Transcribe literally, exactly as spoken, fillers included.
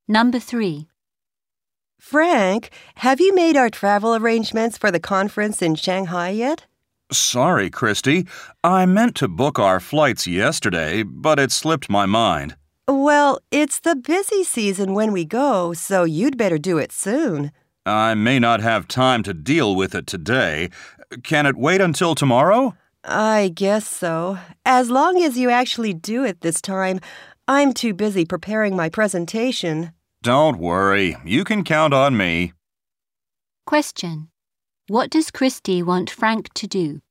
Number three. Frank, have you made our travel arrangements for the conference in Shanghai yet? Sorry, Christy. I meant to book our flights yesterday, but it slipped my mind. Well, it's the busy season when we go, so you'd better do it soon. I may not have time to deal with it today. Can it wait until tomorrow? I guess so. As long as you actually do it this time, I'm too busy preparing my presentation. Don't worry. You can count on me. Question. What does Christy want Frank to do?